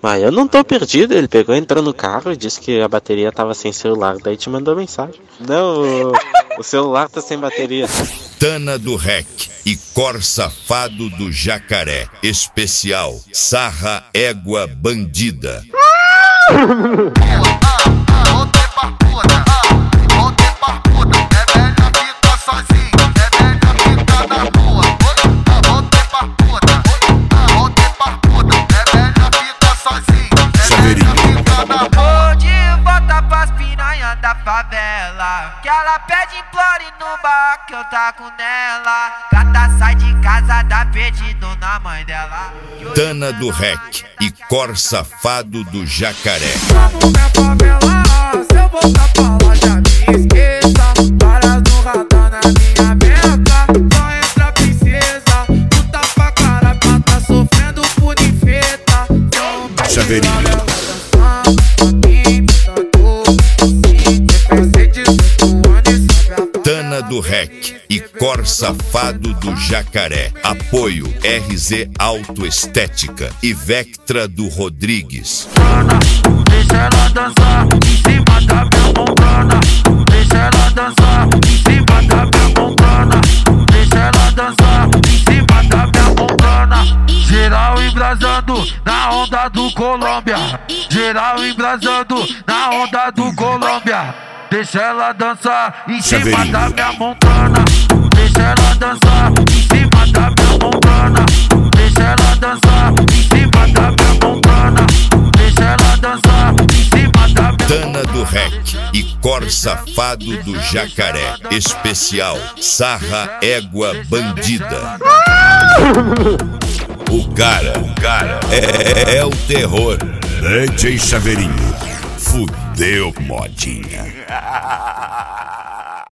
Mas eu não tô perdido, ele pegou, entrou no carro e disse que a bateria tava sem celular, daí te mandou mensagem. Não, o celular tá sem bateria. Tana do Rec e Cor Safado do Jacaré. Especial Sarra Égua Bandida. Da favela, que ela pede implore no bar que eu tá com nela. Gata sai de casa, dá pedido na mãe dela. Tana do Rec e Cor Safado do Jacaré. Vamos pra favela, se eu voltar pra lá já me esqueça. Para no radar na minha meta, só entra princesa. Tu tá pra cara, tá sofrendo por infeta. Chaveirinho. Tana do Rec e Cor Safado do Jacaré. Apoio RZ Autoestética e Vectra do Rodrigues. Deixa ela dançar em cima da minha mongrana. Deixa ela dançar em cima da minha mongrana. Deixa ela dançar em cima da minha mongrana. Geral embrasando na onda do Colômbia. Geral embrasando na onda do Colômbia. Deixa ela dançar em cima da minha mongrana. Deixa ela dançar em cima da minha mongrana. Deixa ela dançar em cima da minha mongrana. Deixa ela dançar em cima da minha Tana do Rec e Cor Safado do Jacaré. Especial Sarra Égua Bandida. O cara é o terror. DJ Chaveirinho. Fudeu, modinha.